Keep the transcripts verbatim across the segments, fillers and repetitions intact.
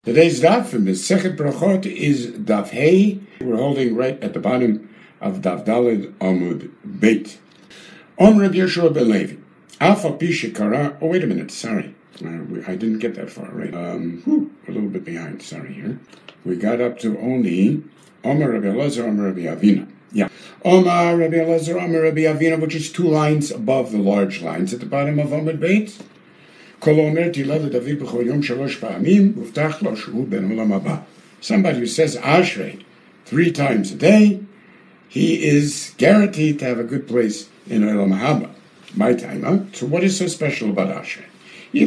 Today's daf from the Sechet Brachot is daf Hey. We're holding right at the bottom of daf Daled Amud Beit. Om Reb Yeshua ben Levi. Alpha Pisha Kara. Oh, wait a minute. Sorry, uh, I didn't get that far. Right. Um, whew, a little bit behind. Sorry here. We got up to only Omar Rabbi Elazar, Omar Rabbi Avina. Yeah. Omar Rabbi Elazar, Omar Rabbi Avina, which is two lines above the large lines at the bottom of Amud Beit. Somebody who says Ashrei three times a day, he is guaranteed to have a good place in Olam Haba. My time, huh? So what is so special about Ashrei? You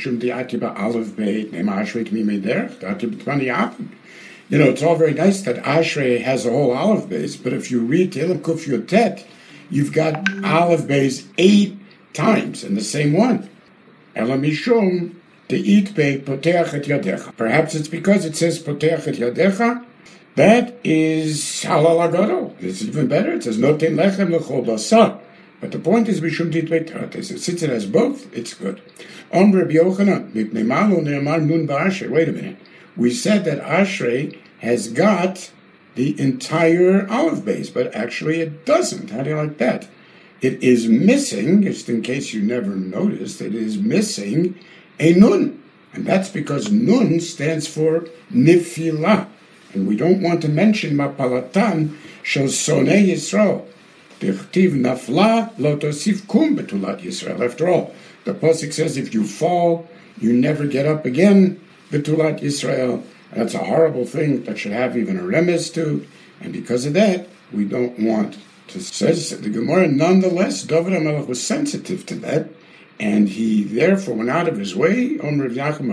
know, it's all very nice that Ashrei has a whole olive base, but if you read Tehillim Kuf Yud Tet, you've got olive base eight times in the same one. Elamishum te'it be poteach et yadecha. Perhaps it's because it says poteach et yadecha. That is halal agadol. It's even better. It says noten lechem lechol basar. But the point is mishum tit be'tates. Since it has both, it's good. On Rabbi Yochanan mipnei malu ne'amar nun ba'ashrei. Wait a minute. We said that Ashrei has got the entire olive base, but actually it doesn't. How do you like that? It is missing, just in case you never noticed, it is missing a nun. And that's because nun stands for nifilah. And we don't want to mention mapalatan shel sonei Yisrael. Dichtiv nafla lo tosif kum betulat Yisrael. After all, the pasuk says if you fall, you never get up again, betulat Yisrael. That's a horrible thing that should have even a remez to. And because of that, we don't want to. Says the Gemara, nonetheless, David HaMelech was sensitive to that, and he therefore went out of his way. David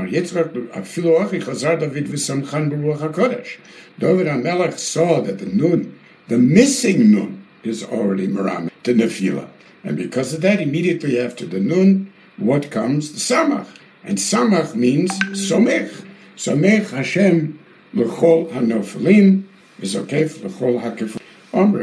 HaMelech saw that the nun, the missing nun, is already meram to nefila, and because of that, immediately after the nun, what comes? The samach, and samach means somech. Somech Hashem l'chol hanofelim is okay for l'chol hakefim. The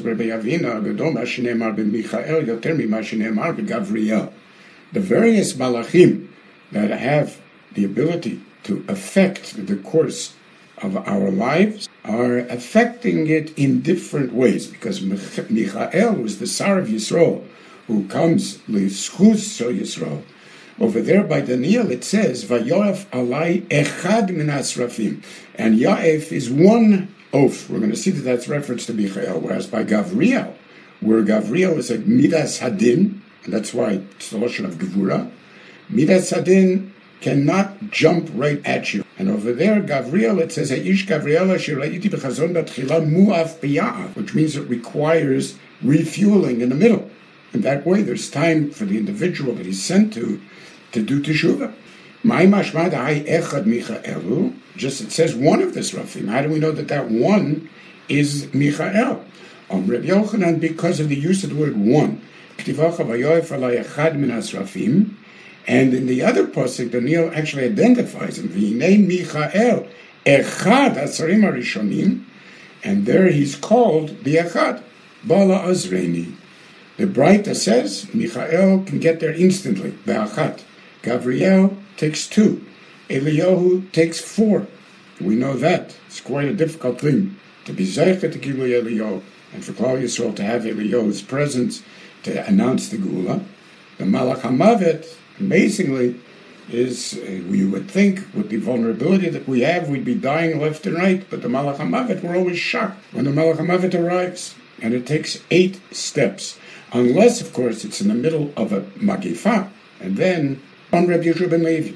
various malachim that have the ability to affect the course of our lives are affecting it in different ways, because Michael was the Sar of Yisrael, who comes l'schus shel Yisrael. Over there by Daniel it says, Vayoef alai echad min asrafim, and Yaef is one oath. We're going to see that that's reference to Michael, whereas by Gavriel, where Gavriel is a Midas Hadin, and that's why it's the Lashon of Gevura, Midas Hadin cannot jump right at you. And over there, Gavriel, it says, Ish Gavriel shirayiti b'chazon batchila mu'af b'ya'af, which means it requires refueling in the middle. And that way, there's time for the individual that he's sent to to do teshuvah. Just it says one of the Srafim. How do we know that that one is Michael? Um, Reb Yochanan, because of the use of the word one. And in the other pasuk, Daniel actually identifies him. Michael echad asarim harishonim, and there he's called the echad Bala Azreini. The Braita says Michael can get there instantly. Be'achat. Gavriel takes two. Eliyahu takes four. We know that. It's quite a difficult thing to be Zeicha to Gilui Eliyahu, and for Klal Yisrael to have Eliyahu's presence to announce the Geula. The Malach HaMavet, amazingly, is, uh, you would think, with the vulnerability that we have, we'd be dying left and right, but the Malach HaMavet, we're always shocked when the Malach HaMavet arrives, and it takes eight steps. Unless, of course, it's in the middle of a Magifa, and then on Reb Yeshua ben Levi.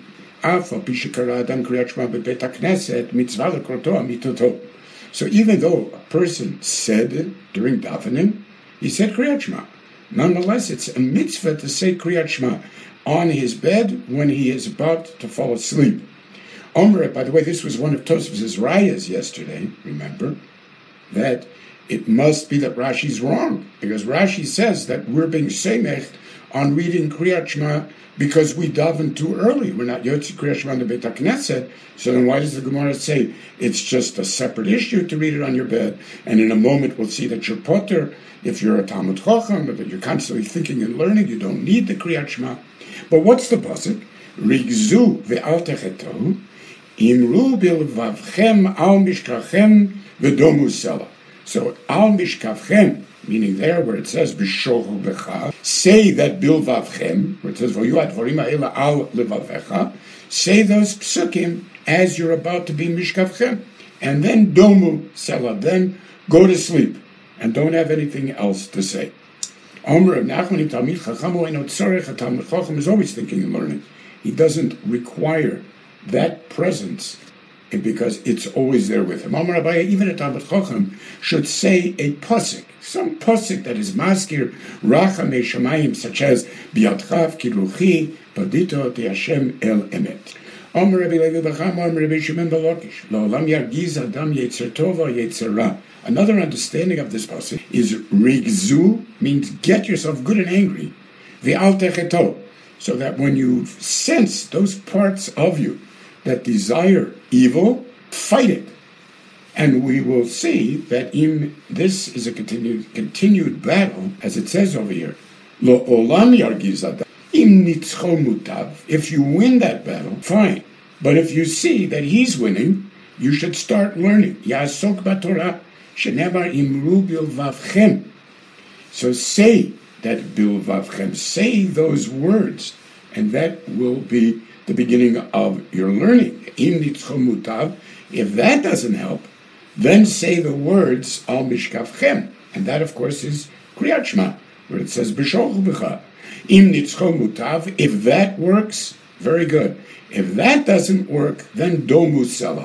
So even though a person said it during davening, he said Kriyat Shema. Nonetheless, it's a mitzvah to say Kriyat Shema on his bed when he is about to fall asleep. Omer, by the way, this was one of Tosfos' rayas yesterday, remember, that it must be that Rashi's wrong, because Rashi says that we're being semech on reading Kriyat Shema because we daven too early. We're not Yotzi Kriyat Shema in the Beit HaKnesset. So then why does the Gemara say it's just a separate issue to read it on your bed? And in a moment we'll see that you're potter if you're a Talmud Chacham, but that you're constantly thinking and learning. You don't need the Kriyat Shema. But what's the pasuk? Rigzu ve'al techetohu Imru bilvavchem al mishkachem v'domu sela. So al mishkachem, meaning there where it says b'shochu b'cha, say that bilvavchem, where it says v'yu advarim ha'ela al levavecha, say those psukim as you're about to be mishkachem, and then domu sela, then go to sleep, and don't have anything else to say. Omer of Nachman Talmid Chacham Oino Tzorech, a Talmid Chacham is always thinking and learning. He doesn't require that presence because it's always there with him. Omer Abaye, even a Talmid Chacham should say a pasuk, some pasuk that is maskir Racham Shamayim, such as Biatchav Kiruchi Padito Ti Hashem El Emet. Omer Rabbi Levi Bacham, Omer Rabbi Shimon Balakish, Lo Olam Yargiz Adam Yetzer Tova Yetzer Ra. Another understanding of this passage is rigzu, means get yourself good and angry, ve'al techeto, so that when you sense those parts of you that desire evil, fight it. And we will see that in this is a continued continued battle, as it says over here. Lo olam yargiz adam im nitzcho mutav. If you win that battle, fine. But if you see that he's winning, you should start learning. Yasok b'Torah. Shenevar imru bilvavchem. So say that bilvavchem, say those words, and that will be the beginning of your learning. Im nitzcho mutav. If that doesn't help, then say the words al mishkavchem, and that of course is Kriyat Shema, where it says b'shochu b'cha. Im nitzcho mutav. If that works, very good. If that doesn't work, then domu sela.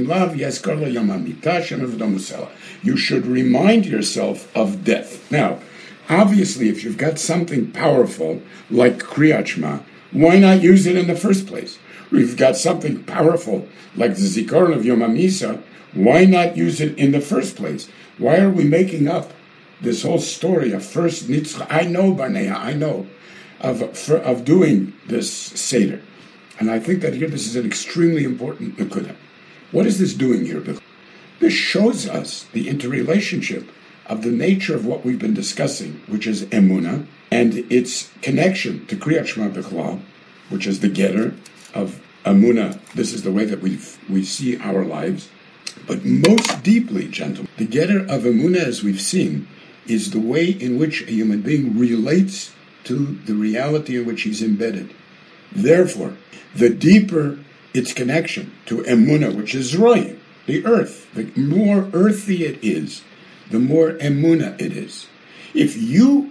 You should remind yourself of death. Now, obviously, if you've got something powerful like Kriyat Shema, why not use it in the first place? Or if you've got something powerful like the Zikaron of Yom HaMisa, why not use it in the first place? Why are we making up this whole story of first Nitzcha? I know, Barnea, I know, of, for, of doing this Seder. And I think that here this is an extremely important Nekudah. What is this doing here? This shows us the interrelationship of the nature of what we've been discussing, which is Emunah, and its connection to Kriyat Shema B'chlal, which is the getter of Emunah. This is the way that we we see our lives. But most deeply, gentlemen, the getter of Emunah, as we've seen, is the way in which a human being relates to the reality in which he's embedded. Therefore, the deeper its connection to Emunah, which is Roy, the earth, the more earthy it is, the more Emunah it is. If you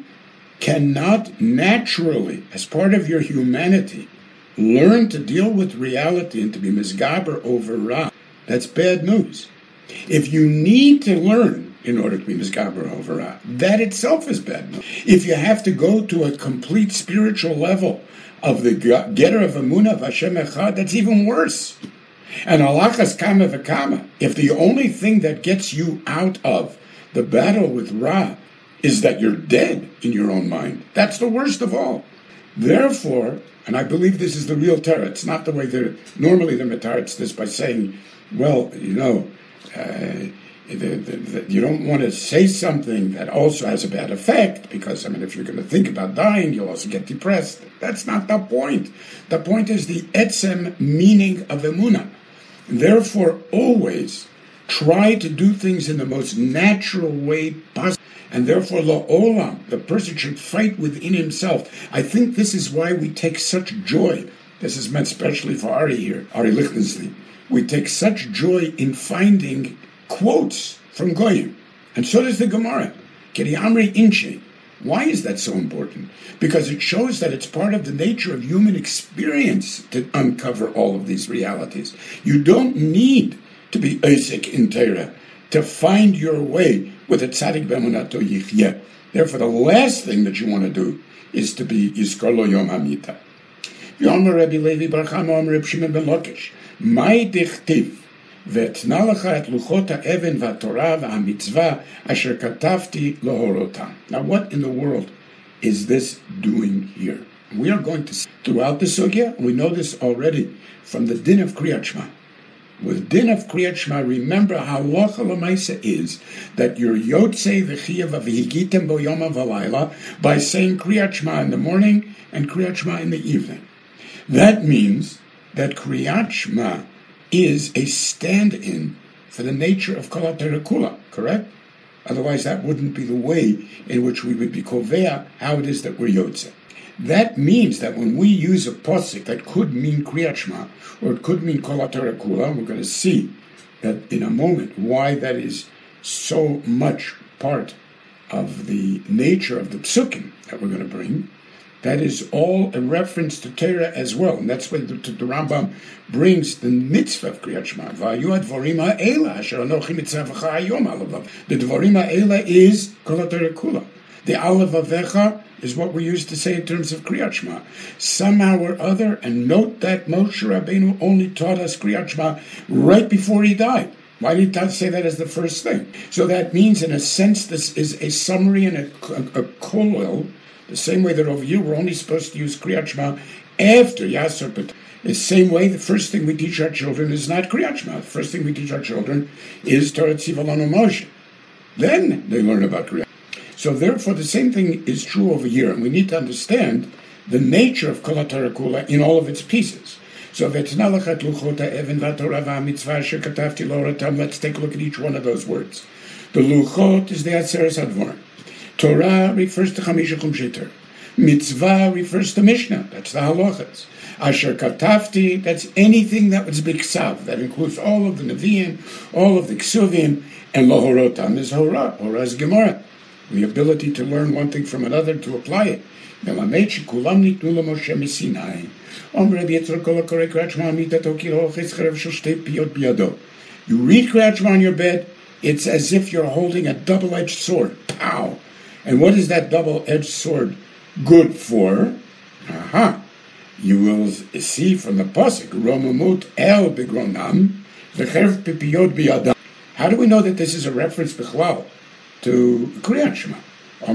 cannot naturally, as part of your humanity, learn to deal with reality and to be misgaber over Ra, that's bad news. If you need to learn in order to be misgaber over Ra, that itself is bad news. If you have to go to a complete spiritual level of the getter of Emunah of Hashem Echad, that's even worse. And halachas kama v'kama, if the only thing that gets you out of the battle with Ra is that you're dead in your own mind, that's the worst of all. Therefore, and I believe this is the real Torah, it's not the way they're, normally they're metaretz this by saying, well, you know, uh, The, the, the, you don't want to say something that also has a bad effect, because, I mean, if you're going to think about dying, you'll also get depressed. That's not the point. The point is the etzem meaning of Emunah. Therefore, always try to do things in the most natural way possible. And therefore, la'olam, the person should fight within himself. I think this is why we take such joy. This is meant especially for Ari here, Ari Lichtenstein. We take such joy in finding quotes from Goyim. And so does the Gemara. Keri Amri Inche. Why is that so important? Because it shows that it's part of the nature of human experience to uncover all of these realities. You don't need to be Isaac in Torah to find your way with a tzaddik b'emunato yichyeh. Therefore, the last thing that you want to do is to be Yizkor lo Yom HaMita. Yomer Rabbi Levi Bar Chama Omer Reb Shimon ben Lakish. Mai dichtiv. ואתנה לך את לוחות האבן והתורה והמצווה אשר כתבתי להורותם. Now what in the world is this doing here? We are going to see throughout the sugya, we know this already from the din of Kriyat Shema. With din of Kriyat Shema, remember how halacha l'maisa is that your yotzei v'chiyav v'higitem bo yom v'layla by saying Kriyat Shema in the morning and Kriyat Shema in the evening. That means that Kriyat Shema is a stand-in for the nature of Kol HaTorah Kula, correct? Otherwise, that wouldn't be the way in which we would be kovea how it is that we're yotze. That means that when we use a posik that could mean Kriyat Shema, or it could mean Kol HaTorah Kula, we're going to see that in a moment why that is so much part of the nature of the psukim that we're going to bring. That is all a reference to Torah as well, and that's why the, the Rambam brings the mitzvah of Kriyat Shema. V'ayu advarim ha'ela asher anochi mitzavecha hayom alav. The dvarim ha'ela is Kol HaTorah Kula. The alav avecha is what we used to say in terms of Kriyat Shema. Somehow or other, and note that Moshe Rabbeinu only taught us Kriyat Shema right before he died. Why did he say that as the first thing? So that means, in a sense, this is a summary and a, a, a kollel, the same way that over here we're only supposed to use Kriyat Shema after Yasser B'Torah. The same way, the first thing we teach our children is not Kriyat Shema. The first thing we teach our children is Torah Tziva Lanu Moshe. Then they learn about Kriyat. So therefore, the same thing is true over here, and we need to understand the nature of Kol HaTorah Kula in all of its pieces. So let's take a look at each one of those words. The Luchot is the Atzeres Advarim. Torah refers to Chamisha Chumshei Torah. Mitzvah refers to Mishnah, that's the halachas. Asher Katafti, that's anything that was Biksav, that includes all of the Nevi'im, all of the Ksuvim, and Lohorotam is Horah, Horah is Gemara. The ability to learn one thing from another, to apply it. Melamed shekulam nitnu leMoshe miSinai. Om Rabbi Yitzchak kol hakoreh Kriyat Shema mitato kilo chetzcherev shel shtei piyot biyado. You read Kriyat Shema on your bed, it's as if you're holding a double-edged sword. Pow! And what is that double-edged sword good for? Aha! You will see from the pasuk, Romamut el bigronam, v'cherev pipiyot biyadam. How do we know that this is a reference bichlal to Kriyat Shema? Take a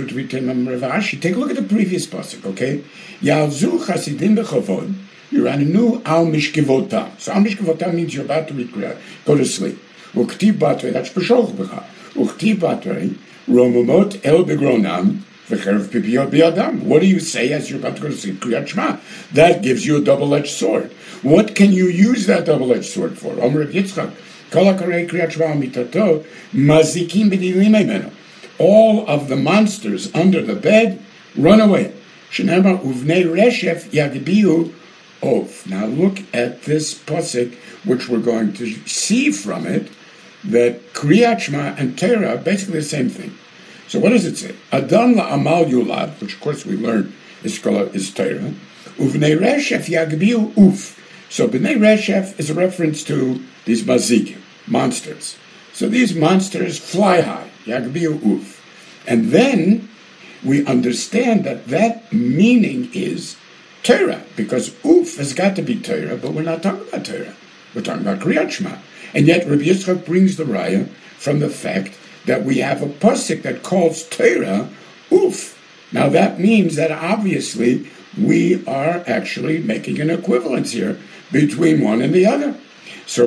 look at the previous pasuk, okay? Yalzu chasidim b'chavod. You're on a new al mishkivotam. So al mishkivotam means you're about to read Kriyat, go to sleep. Uktib batrei, that's b'sholch b'cha. Uktib batrei, romamot el begronam, v'cherev pipiyot biyadam. What do you say as you're about to go to sleep? Kriyat Shema. That gives you a double-edged sword. What can you use that double-edged sword for? Om Rav Yitzchak, kol hakoreh Kriyat Shema mitato, mazikim b'dilim memeno. All of the monsters under the bed run away. Shenema uvnei reshef yagbiu of. Now look at this pasuk, which we're going to see from it, that Kriyat Shema and Torah are basically the same thing. So what does it say? Adam la'amal yulad, which of course we learned is, is Torah. Uvnei reshef yagbiu uf. So b'nei reshef is a reference to these mazikim, monsters. So these monsters fly high. Yagbiu uf. And then we understand that that meaning is Torah, because uf has got to be Torah, but we're not talking about Torah. We're talking about Kriyat Shema. And yet Rabbi Yitzchak brings the raya from the fact that we have a pasuk that calls Torah uf. Now that means that obviously we are actually making an equivalence here between one and the other. So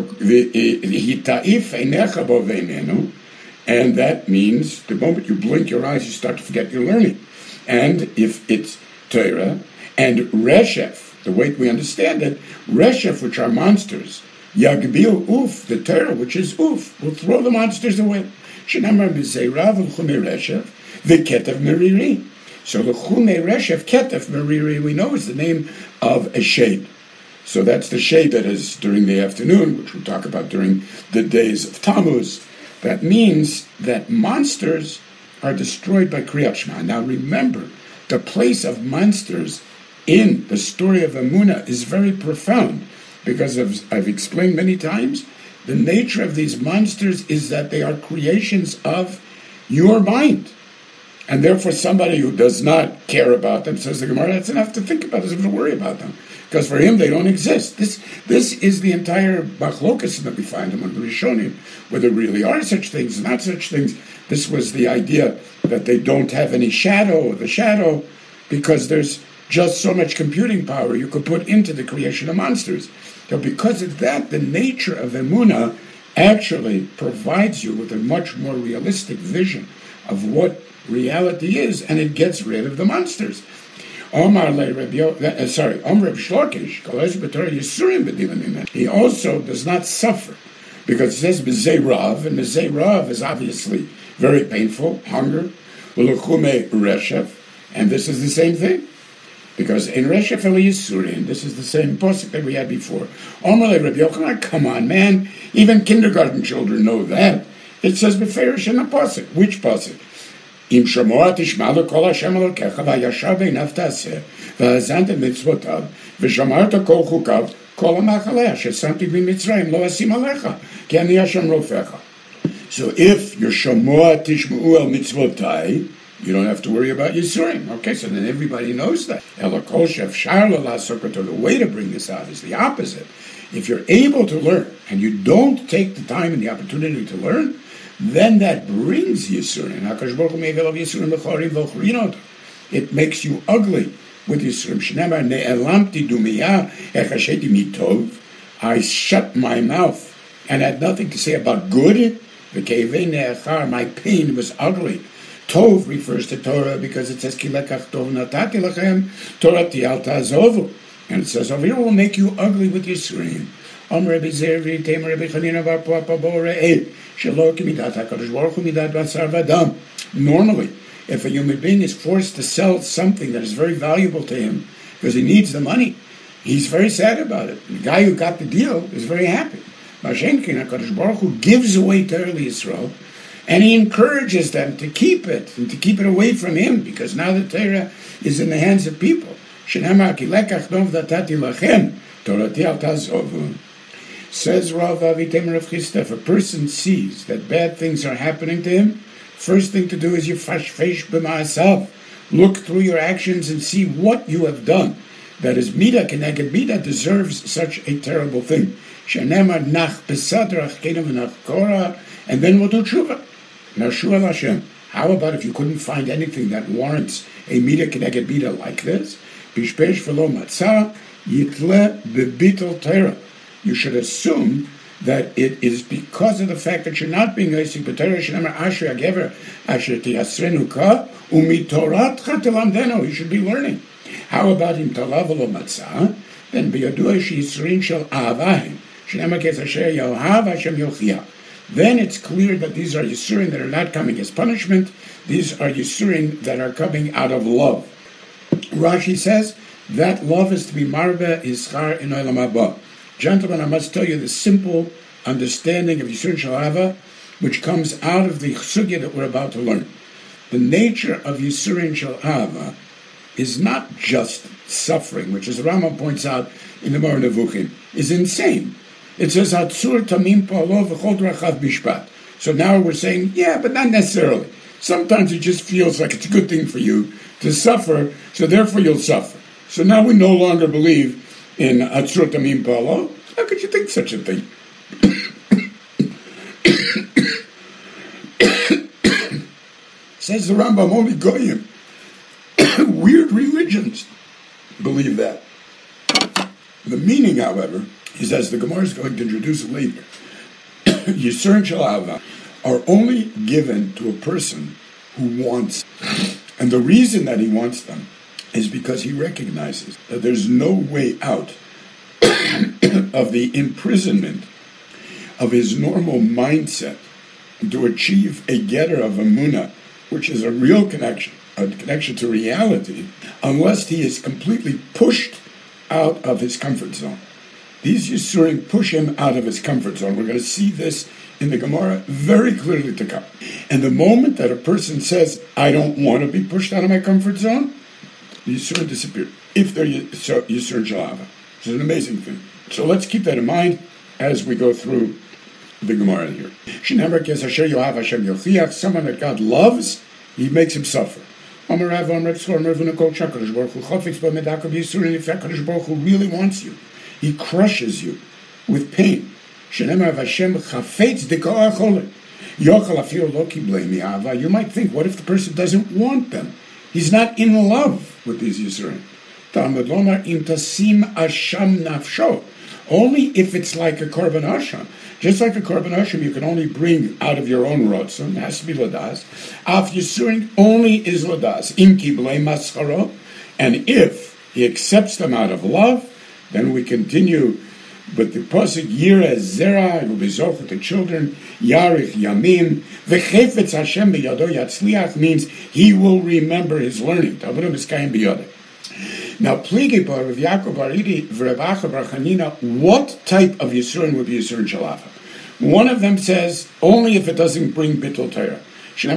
hita'if einecha bo ve'imenu. And that means the moment you blink your eyes, you start to forget your learning. And if it's Torah and Reshef, the way we understand it, Reshef, which are monsters, Yagbil Uf, the Torah, which is Uf, will throw the monsters away. Shenamar B'Zeirav L'Chumei Reshef, V'Ketev Meriri. So the Chumei Reshef, Ketev Meriri, we know is the name of a shade. So that's the shade that is during the afternoon, which we'll talk about during the days of Tammuz. That means that monsters are destroyed by Kriyat Shema. Now remember, the place of monsters in the story of Emunah is very profound, because as I've explained many times, the nature of these monsters is that they are creations of your mind. And therefore somebody who does not care about them, says the Gemara, that's enough to think about, doesn't have to worry about them. Because for him, they don't exist. This this is the entire machlokas that we find among the Rishonim, whether there really are such things, not such things. This was the idea that they don't have any shadow, or the shadow, because there's just so much computing power you could put into the creation of monsters. So because of that, the nature of Emunah actually provides you with a much more realistic vision of what reality is, and it gets rid of the monsters. Omar le Rabbi, uh, sorry, Omar Reb Shlokish, Kolesh B'Torah Yisurim B'Dilim Imen. He also does not suffer, because it says B'Zei Rav, and B'Zei Rav is obviously very painful, hunger, U'Lechume Reshev, and this is the same thing. Because in Reshev El Yisurim, this is the same pasuk that we had before. Omar le Rabbi Yochanan, come on, man, even kindergarten children know that. It says B'Ferish in the pasuk. Which pasuk? Im Shamoah Tishma Kol Hashem Elokecha V'Yashar Beinav Taseh V'Hazantet Mitzvotav V'Shamarta Kol Chukav Kol HaMachaleh Asher Samti B'Mitzrayim Lo Asim Alecha Ki Ani Hashem Rofecha. So if you're Shamoah Tishma'u El Mitzvotai, you don't have to worry about Yisurim. Okay, so then everybody knows that. Ela Kol Shefshar Lo La'asok Oto. The way to bring this out is the opposite. If you're able to learn and you don't take the time and the opportunity to learn, then that brings Yisurim. It makes you ugly with Yisurim. I shut my mouth and had nothing to say about good. My pain was ugly. Tov refers to Torah because it says Kilekach Tov Natati Lachem Torah Tial Tazovu, and it says over here will make you ugly with Yisurim. Om Rabbi Zervi Tamer Rabbi Chanina Bar Papa Borei Shelo Kimidat Hakadosh Baruch Hu Midat Basar Vadam. Normally, if a human being is forced to sell something that is very valuable to him because he needs the money, he's very sad about it. The guy who got the deal is very happy. Mashenkin Hakadosh Baruch Hu gives away Torah Yisrael, and he encourages them to keep it and to keep it away from him, because now the Torah is in the hands of people. Shenamar Kilekach Nov Datati Lachem Torati Al Tazovu. Says Rav Avitem Rav Chisda, if a person sees that bad things are happening to him, first thing to do is you fashfesh b'ma'asav. Look through your actions and see what you have done that is midah keneged midah deserves such a terrible thing. Shenemar nach besadrach kedim v'nach korah, and then we'll do tshuva. Now shua Hashem. How about if you couldn't find anything that warrants a midah keneged midah like this? Bishpesh v'lo matzah yitle bebitul Torah. You should assume that it is because of the fact that you're not being Yosef B'Torah Shenamar Asher Agever Asher Tiyasrenu Ka Umitoratcha Telamdeno. You should be learning. How about Im Talav Lo Matzah? Then B'Yadua Sheyisrin Shel Avahim Shenamar Kes Asher Yohav Hashem Yochia. Then it's clear that these are Yisurim that are not coming as punishment. These are Yisurim that are coming out of love. Rashi says that love is to be Marbe Ischar in Olam Haba. Gentlemen, I must tell you the simple understanding of Yisurim Shel Ahava, which comes out of the sugya that we're about to learn. The nature of Yisurim Shel Ahava is not just suffering, which, as the Rambam points out in the Moreh Nevuchim, is insane. It says, Hatzur Tamim Pa'alo V'chol Drachav Bishpat. So now we're saying, yeah, but not necessarily. Sometimes it just feels like it's a good thing for you to suffer, so therefore you'll suffer. So now we no longer believe in Hatzur Tamim Pa'alo. How could you think such a thing? Says the Rambam, only Goyim, weird religions, believe that. The meaning, however, is, as the Gemara is going to introduce later, Yisurim Shel Ahava are only given to a person who wants, and the reason that he wants them is because he recognizes that there's no way out of the imprisonment of his normal mindset to achieve a getter of emunah, which is a real connection, a connection to reality, unless he is completely pushed out of his comfort zone. These Yisurim push him out of his comfort zone. We're going to see this in the Gemara very clearly to come. And the moment that a person says, I don't want to be pushed out of my comfort zone, the Yisurim disappear. If they're Yisurim Shel Ahava. It's an amazing thing. So let's keep that in mind as we go through the Gemara here. Someone that God loves, he makes him suffer. If HaKadosh Baruch Hu really wants you, he crushes you with pain. You might think, what if the person doesn't want them? He's not in love with these Yisurim. Only if it's like a korban hasham. Just like a korban hasham, you can only bring out of your own rotzon. It has to be ladas. Af Yisurim only is ladas. Im kiblei mascharo. And if he accepts them out of love, then we continue with the pasuk Yireh Zera, it will be Zoch the children, Yarich Yamim, V'chefetz Hashem b'yado yatzliach means he will remember his learning. Tavonu b'skayim b'yado. Now, Pligi bar Rav Yaakov bar Idi v'Rav Acha bar Chanina, what type of Yisurin would be Yisurin Shalava? One of them says, only if it doesn't bring Bittul Torah. You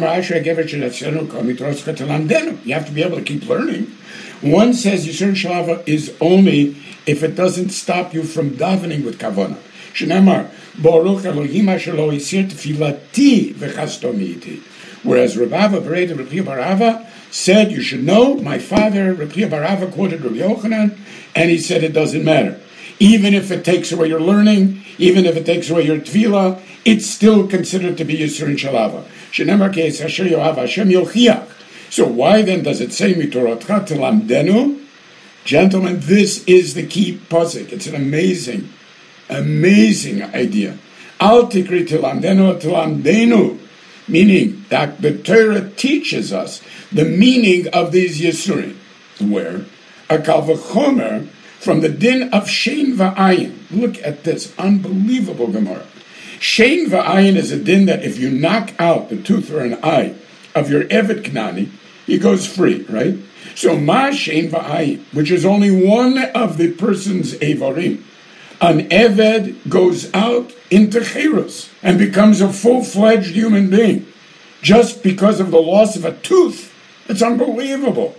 have to be able to keep learning. One says Yisurin Shalava is only if it doesn't stop you from davening with kavanah. Shneimar Baruch Elohim asher lo isir tefilati v'chasto mi'iti. Whereas Rav Ava Bereda Rav Chia bar Ava said, you should know, my father Rav Chia bar Ava quoted Rav Yochanan, and he said it doesn't matter. Even if it takes away your learning, even if it takes away your tefillah, it's still considered to be Yisurin Shalava. Shneimar ke'es asher yoav Hashem yochiach. So why then does it say mitoratcha tilamdenu? Gentlemen, this is the key pasuk. It's an amazing, amazing idea. Al tikri tilamdenu tilamdenu, meaning that the Torah teaches us the meaning of these Yisurim. Where? A kal v'chomer from the din of shein v'ayin. Look at this unbelievable Gemara. Shein v'ayin is a din that if you knock out the tooth or an eye of your Eved Knani, he goes free, right? So ma shein v'ayin, which is only one of the person's evarim, an Eved goes out into Chirus and becomes a full-fledged human being just because of the loss of a tooth. It's unbelievable.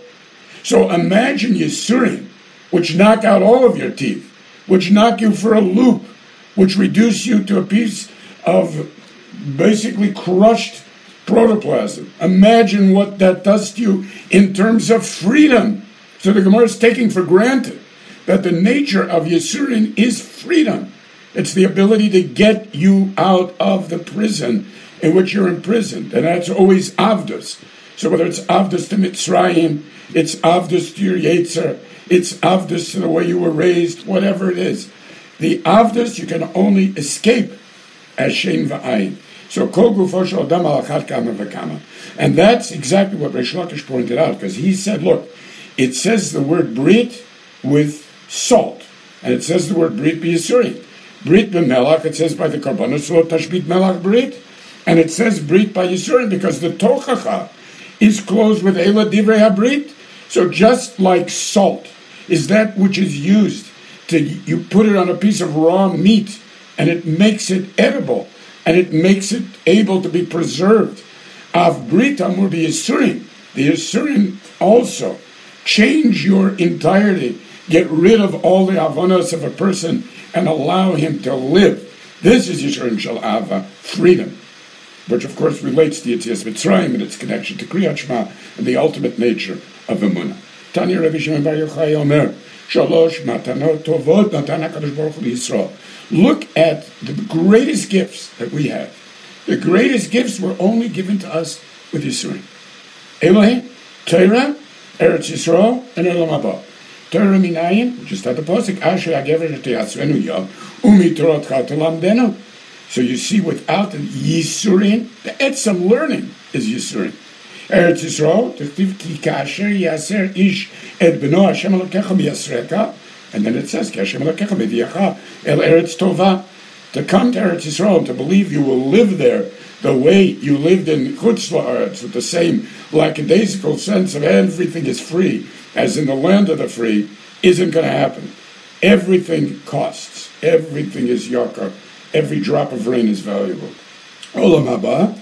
So imagine Yisurim, which knock out all of your teeth, which knock you for a loop, which reduce you to a piece of basically crushed protoplasm. Imagine what that does to you in terms of freedom. So the Gemara is taking for granted that the nature of Yisurin is freedom. It's the ability to get you out of the prison in which you're imprisoned. And that's always Avdus. So whether it's Avdus to Mitzrayim, it's Avdus to your Yetzer, it's Avdus to the way you were raised, whatever it is. The Avdus you can only escape as Shein V'ayin. So Kol Gufo Shel Adam Al Achat Kama V'Kama. And that's exactly what Reish Lakish pointed out, because he said, look, it says the word Brit with salt, and it says the word Brit b'Yisurim. Brit b'Melach, it says by the Karbanos Lo Tashbit Melach Brit, and it says Brit by Yisurim because the Tochacha is closed with Eila Divrei HaBrit. So just like salt is that which is used to, you put it on a piece of raw meat and it makes it edible and it makes it able to be preserved. Av Brit Amur b'Yisurim. The Yisurim also change your entirety, get rid of all the avonos of a person and allow him to live. This is Yisurim Shel Ava, freedom, which of course relates to Yetzias Mitzrayim and its connection to Kriyat Shema and the ultimate nature of Emunah. Tanya Rabbi Shimon Bar Yochai Omer, Shalosh Matanot Tovot Natan HaKadosh Baruch Hu Yisrael. Look at the greatest gifts that we have. The greatest gifts were only given to us with Yisurim. Elohim, Torah, Eretz Yisrael, and Olam Haba. Torah Minayin, just at the Pasuk, Asher HaGever Teyatzvenu Yah, Umi Torotcha Telamdenu. So you see, without the Yisurin, the etzam learning is Yisurin. Eretz Yisrael, Techtiv Ki Kasher Yaser Ish Et Beno Hashem Elokecha Miyasreka, and then it says, Ki Hashem Elokecha Meviacha El Eretz Tova. To come to Eretz Yisrael, to believe you will live there the way you lived in Chutz La'aretz, with the same lackadaisical sense of everything is free, as in the land of the free, isn't going to happen. Everything costs. Everything is yakar. Every drop of rain is valuable. Olam haba,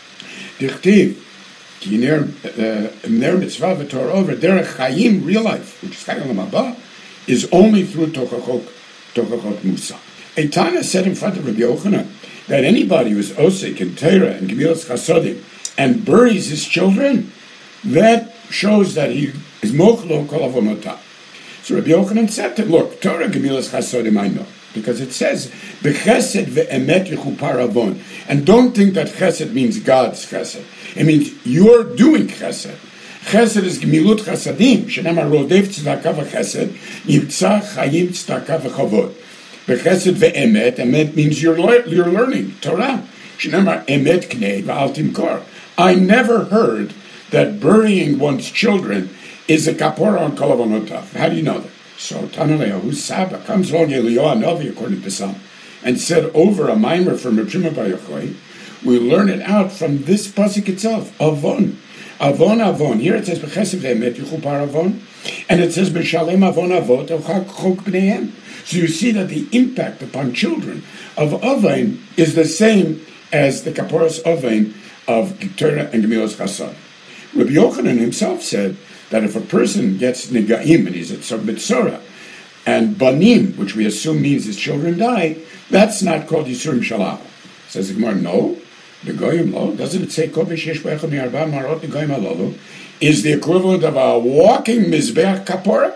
dichtiv, ki ner mitzvah v'torah over derech chayim, real life, which is chayim olam haba, is only through tochachot, tochachot Musa. Eitana said in front of Rabbi Yochanan that anybody who is osik in Torah and Gemilas Chasodim and buries his children, that shows that he is mochlo kol avonotah. So Rabbi Yochanan said to him, look, Torah Gemilas Chasodim I know, because it says b'chesed ve'emet yichupar avon, and don't think that chesed means God's chesed. It means you're doing chesed. Chesed is gemilut chasadim. Shenamar rodev tzedakah v'chesed yivtzah chayim tzedakah v'chavod. B'chesed ve'emet, emet means you're you're learning Torah. Shenamar emet knei v'al timkor. I never heard that burying one's children is a kapora on kol avonotav. How do you know that? So Tanalehu Saba comes along Eliyahu Novi, according to some, and said over a mimer from Reb Shimon Bar Yochai, we learn it out from this pasuk itself. Avon, avon, avon. Here it says b'chesed ve'emet yichupar avon, and it says b'shalem avon avot ochak chok bneihem. So you see that the impact upon children of avon is the same as the kaporas avon of Torah and Gemilas Chassan. Rabbi Yochanan himself said that if a person gets negaim and he's at Mitzora, and banim, which we assume means his children die, that's not called Yisurim Shalava. Says the Gemara, no, the goyim lo, doesn't it say Kol B'Shesh B'Echad Mi'arba Marot the goyim alolu is the equivalent of a walking Mizbeach Kapora?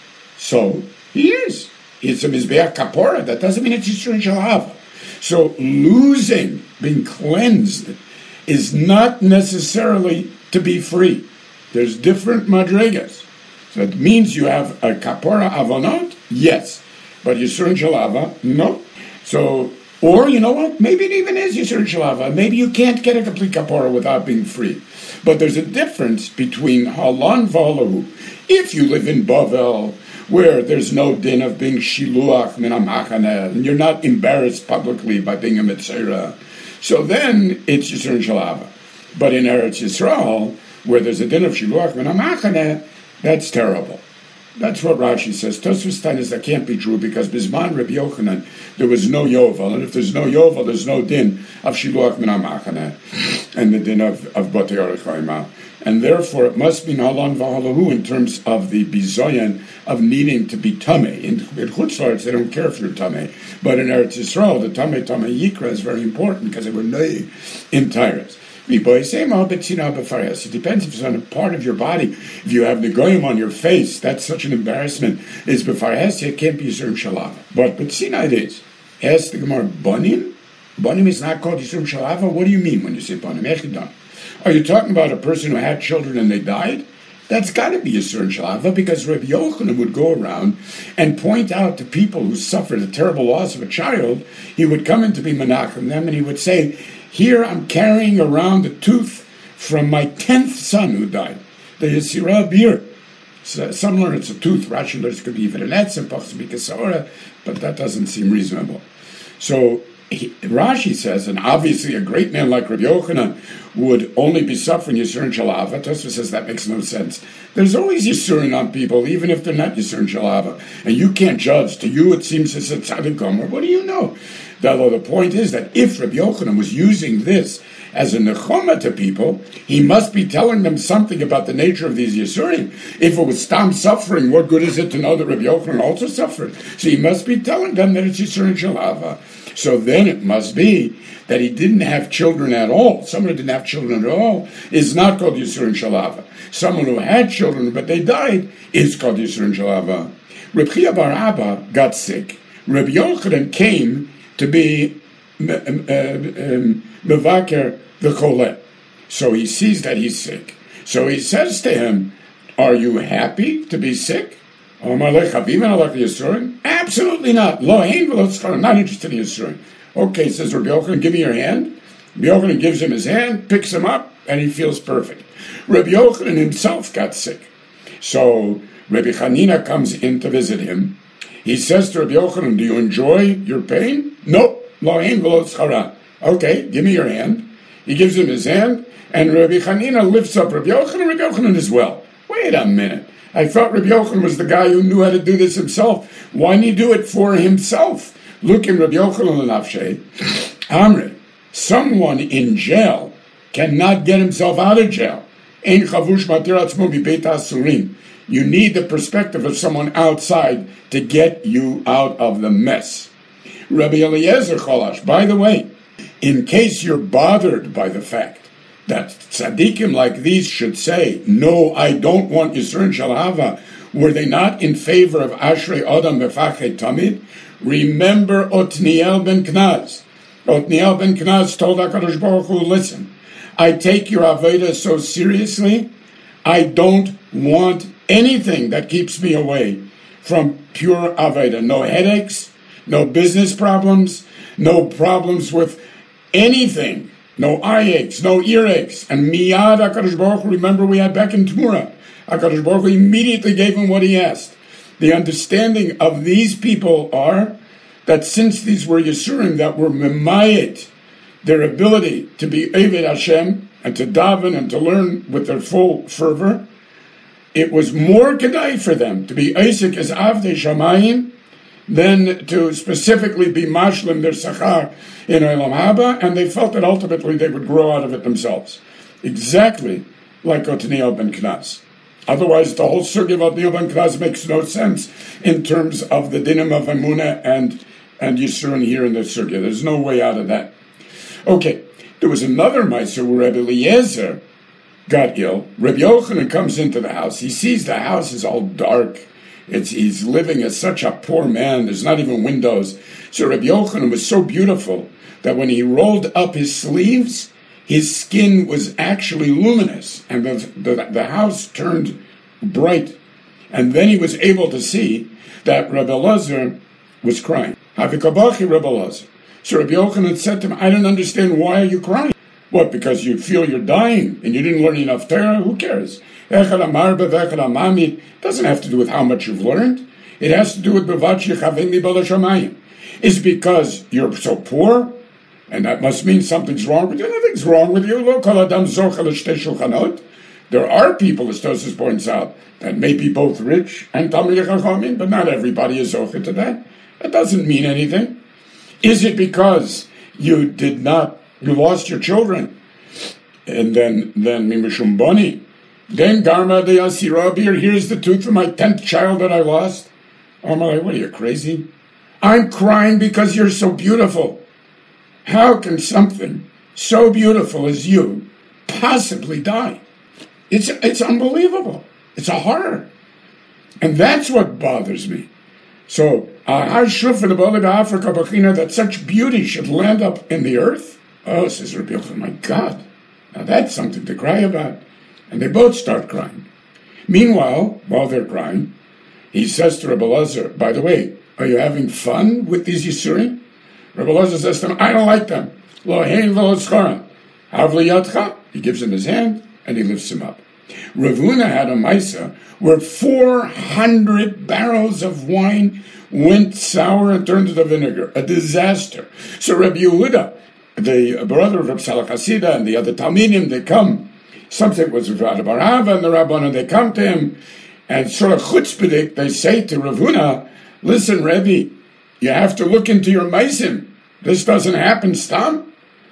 So he is. It's a Mizbeach Kapora. That doesn't mean it's Yisurim Shalava. So losing, being cleansed, is not necessarily to be free. There's different madrigas. So it means you have a kapora avonot, yes. But Yisurin Shalava, no. So, or you know what? Maybe it even is Yisurin Shalava. Maybe you can't get a complete kapora without being free. But there's a difference between halan v'halahu. If you live in Bavel, where there's no din of being shiluach min hamachaneh, and you're not embarrassed publicly by being a mitzvah, so then it's Yisurin Shalava. But in Eretz Yisrael, where there's a din of shiluach min hamachaneh, that's terrible. That's what Rashi says. Tosfos Tainis, that can't be true because Bisman Rabbi Yochanan, there was no Yovel, and if there's no Yovel, there's no din of shiluach min hamachaneh and the din of of Batei Orech. And therefore, it must be Nalan V'Halahu in terms of the bizoyan of needing to be Tameh. In, in Chutz La'aretz, they don't care if you're Tameh. But in Eretz Yisrael, the Tameh Tameh Yikra is very important because they were Nei in Tyrus. It depends if it's on a part of your body. If you have the goyim on your face, that's such an embarrassment. It's B'Farhes, it can't be Yisurim Shalava. But B'Tzina it is. Ask the Gemara, Banim? Banim is not called Yisurim Shalava? What do you mean when you say Banim? Echidon. Are you talking about a person who had children and they died? That's got to be Yisurim Shalava because Rabbi Yochanan would go around and point out to people who suffered a terrible loss of a child. He would come in to be menachem them and he would say, here I'm carrying around a tooth from my tenth son who died. The Yisirah Bir. So some learn it's a tooth. Rashi learns it could be even an etzem, possibly kasora, but that doesn't seem reasonable. So he, Rashi says, and obviously a great man like Rabbi Yochanan would only be suffering Yisurin Shalava. Tosfos says that makes no sense. There's always Yisurin on people, even if they're not Yisurin Shalava. And you can't judge. To you it seems it's a tzaddik gomer. What do you know? Although the point is that if Rabbi Yochanan was using this as a nechoma to people, he must be telling them something about the nature of these Yisurim. If it was stam suffering, what good is it to know that Rabbi Yochanan also suffered? So he must be telling them that it's Yisurim Shalava. So then it must be that he didn't have children at all. Someone who didn't have children at all is not called Yisurim Shalava. Someone who had children but they died is called Yisurim Shalava. Reb Chia bar Abba got sick. Rabbi Yochanan came to be mevaker the cholet. So he sees that he's sick. So he says to him, are you happy to be sick? Absolutely not. I'm not interested in Yisurim. Okay, says Rabbi Yochanan, give me your hand. Rabbi Yochanan gives him his hand, picks him up, and he feels perfect. Rabbi Yochanan himself got sick. So Rabbi Chanina comes in to visit him. He says to Rabbi Yochanan, do you enjoy your pain? No. Okay, give me your hand. He gives him his hand, and Rabbi Chanina lifts up Rabbi Yochanan, Rabbi Yochanan as well. Wait a minute. I thought Rabbi Yochanan was the guy who knew how to do this himself. Why didn't he do it for himself? Look in Rabbi Yochanan L'Nafshei. Amri, someone in jail cannot get himself out of jail. Ein chavush matir atzmo b'beit ha'asurim. You need the perspective of someone outside to get you out of the mess. Rabbi Eliezer Cholash, by the way, in case you're bothered by the fact that tzaddikim like these should say, no, I don't want Yisurin Shalava, were they not in favor of Ashrei Adam Mefachet Tamid? Remember Otniel ben Knaz. Otniel ben Knaz told HaKadosh Baruch Hu, listen, I take your Aveda so seriously, I don't want anything that keeps me away from pure Aveda. No headaches, no business problems, no problems with anything no eye aches, no ear aches. And miyad HaKadosh Baruch Hu, remember we had back in Tmura, HaKadosh Baruch Hu immediately gave him what he asked. The understanding of these people are that since these were Yisurim that were memayit, their ability to be Eved Hashem and to daven and to learn with their full fervor, it was more kedai for them to be Isaac as Avdei Shamayim than to specifically be mashlim their sachar in Olam Haba, and they felt that ultimately they would grow out of it themselves. Exactly like Otniel ben Knas. Otherwise, the whole sugya of Otniel ben Knas makes no sense in terms of the dinim of Emunah and, and Yisurin here in the sugya. There's no way out of that. Okay, there was another Meiser where Rebbe Eliezer got ill. Rebbe Yochanan comes into the house. He sees the house is all dark. It's, he's living as such a poor man. There's not even windows. So Rebbe Yochanan was so beautiful that when he rolled up his sleeves, his skin was actually luminous, and the, the, the house turned bright. And then he was able to see that Rebbe Elazar was crying. Havikabachi Rebbe Elazar. So Rebbe Yochanan said to him, I don't understand, why are you crying? What, because you feel you're dying and you didn't learn enough Torah? Who cares? It doesn't have to do with how much you've learned. It has to do with Is because you're so poor, and that must mean something's wrong with you. Nothing's wrong with you. There are people, as Tosfos points out, that may be both rich and Talmidei Chachamim, but not everybody is zocher to that. That doesn't mean anything. Is it because you did not, you lost your children, and then then Mimishum Boni, then Garma de Asirabir, here's the tooth for my tenth child that I lost? I'm like, what are you, crazy? I'm crying because you're so beautiful. How can something so beautiful as you possibly die? It's it's unbelievable. It's a horror. And that's what bothers me. So, uh, for the Africa that such beauty should land up in the earth? Oh, says Rabbi Yochanan, my God. Now that's something to cry about. And they both start crying. Meanwhile, while they're crying, he says to Rebbe Elazar, by the way, are you having fun with these Yisurim? Rebbe Elazar says to him, I don't like them. Lo hein v'lo tzcharan. Hav li yadcha. He gives him his hand, and he lifts him up. Rav Huna had a Maisa where four hundred barrels of wine went sour and turned into vinegar. A disaster. So Rabbi Yehuda, the brother of Rabbi Salach Hasida, and the other Talmidim, they come. Something was Rav Barava and the Rabbanan, they come to him, and sort of chutzpahdik, they say to Rav Huna, listen, Rebbe, you have to look into your meisim. This doesn't happen, stam.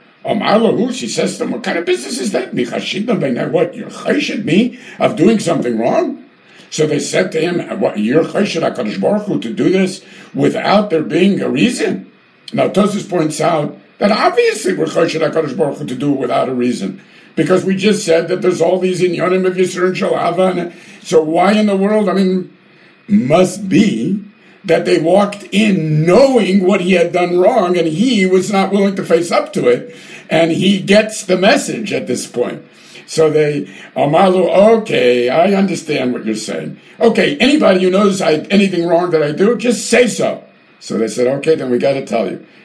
She says to him, what kind of business is that? What, you're chayshid me of doing something wrong? So they said to him, what, you're chayshid HaKadosh Baruch Hu to do this without there being a reason? Now Tosfos points out that obviously we're chayshid HaKadosh Baruch Hu to do it without a reason. Because we just said that there's all these inyanim of Yisur and Shalava. So why in the world? I mean, must be that they walked in knowing what he had done wrong, and he was not willing to face up to it, and he gets the message at this point. So they, Amalu, okay, I understand what you're saying. Okay, anybody who knows I, anything wrong that I do, just say so. So they said, okay, then we got to tell you.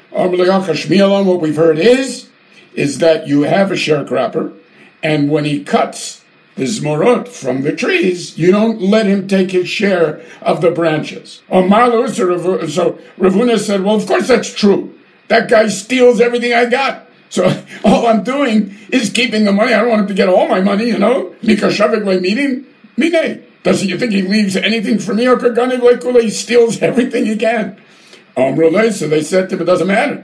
What we've heard is, is that you have a sharecropper, and when he cuts the zmorot from the trees, you don't let him take his share of the branches. So Rav Huna said, well, of course that's true. That guy steals everything I got. So all I'm doing is keeping the money. I don't want him to get all my money, you know. Meeting. Doesn't you think he leaves anything for me? He steals everything he can. So they said to him, it doesn't matter.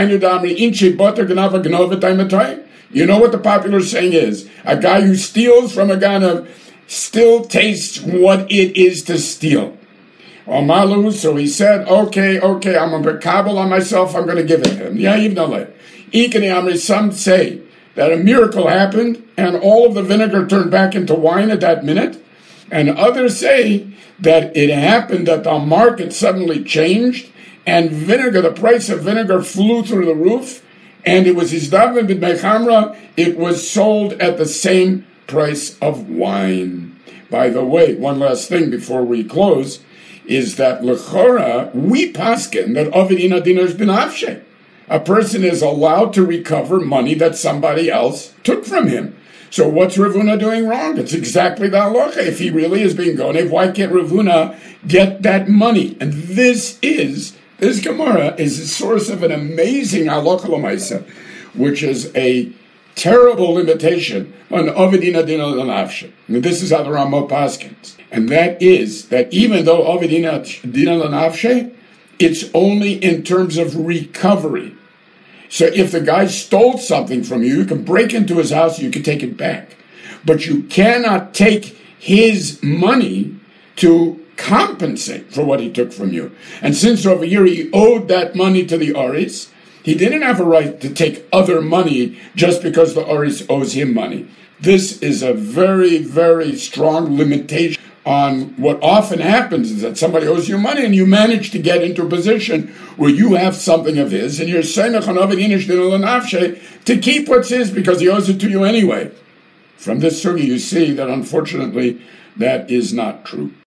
You know what the popular saying is? A guy who steals from a ganav still tastes what it is to steal. So he said, okay, okay, I'm a kabel on myself, I'm going to give it to him. Yeah, even though some say that a miracle happened and all of the vinegar turned back into wine at that minute. And others say that it happened that the market suddenly changed and vinegar, the price of vinegar flew through the roof. And it was Izdaven b'Dmei Chamra, it was sold at the same price of wine. By the way, one last thing before we close, is that L'chora, we paskin, that Ovid Inadina is b'nafshe. a person is allowed to recover money that somebody else took from him. So what's Rav Huna doing wrong? It's exactly the halacha. If he really is being gonev, why can't Rav Huna get that money? And this is, this Gemara is a source of an amazing halacha l'maisa, which is a terrible limitation on Ovedina Dina L'Nafshe. And this is how the Rambam paskins. And that is that even though Ovedina Dina L'Nafshe, it's only in terms of recovery. So if the guy stole something from you, you can break into his house, you can take it back. But you cannot take his money to compensate for what he took from you. And since over here he owed that money to the Oris, he didn't have a right to take other money just because the Oris owes him money. This is a very, very strong limitation on what often happens is that somebody owes you money and you manage to get into a position where you have something of his and you're saying to keep what's his because he owes it to you anyway. From this sugi you see that unfortunately that is not true.